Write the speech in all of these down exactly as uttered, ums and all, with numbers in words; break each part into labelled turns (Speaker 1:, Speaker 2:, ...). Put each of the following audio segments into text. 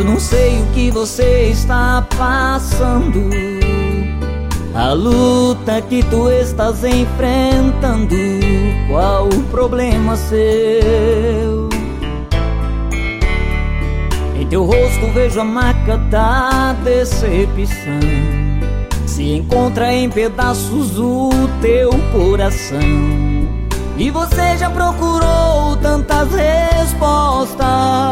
Speaker 1: Eu não sei o que você está passando, a luta que tu estás enfrentando, qual o problema seu? Em teu rosto vejo a marca da decepção, se encontra em pedaços o teu coração. E você já procurou tantas respostas,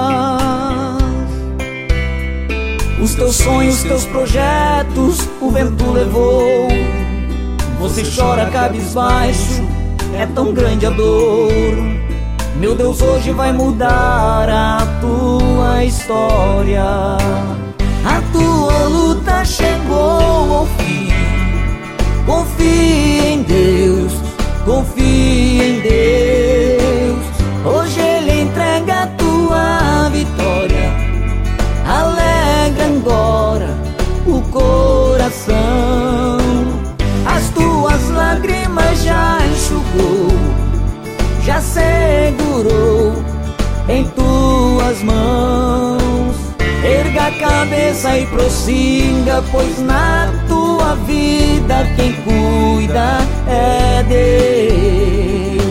Speaker 1: os teus sonhos, teus projetos, o vento levou. Você chora cabisbaixo, é tão grande a dor. Meu Deus, hoje vai mudar a tua história. A tua luta chegou ao fim. Confia em Deus, confia em Deus. Hoje Ele entrega a tua vitória. Alegra agora o coração. As tuas lágrimas já enxugou, já segurou em tuas mãos. Erga a cabeça e prossiga, pois na tua vida quem cuida é Deus.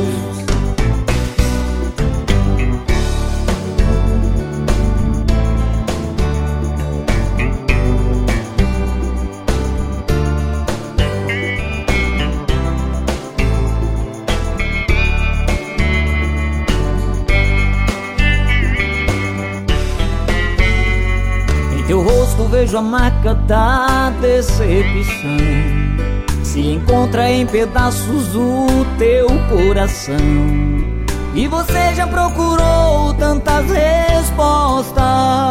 Speaker 1: Teu rosto vejo a marca da decepção, se encontra em pedaços o teu coração. E você já procurou tantas respostas,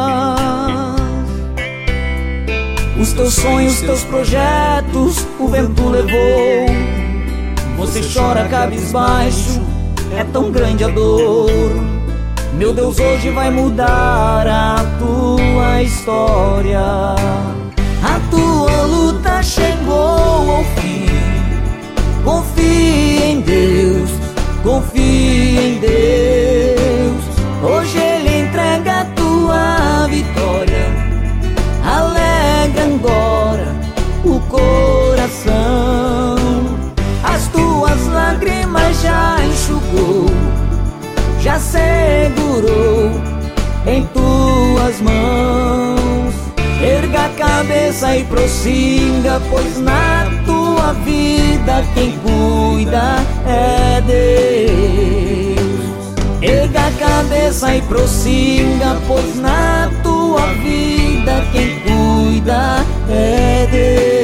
Speaker 1: os teus sonhos, teus projetos, o vento levou. Você chora cabisbaixo, é tão grande a dor. Meu Deus, hoje vai mudar a tua história. A tua luta chegou ao fim. Confia em Deus, confia em Deus. Hoje Ele entrega a tua vitória. Alegra agora o coração. As tuas lágrimas já enxugou, já segurou em tuas mãos. Erga a cabeça e prossiga, pois na tua vida quem cuida é Deus. Erga a cabeça e prossiga, pois na tua vida quem cuida é Deus.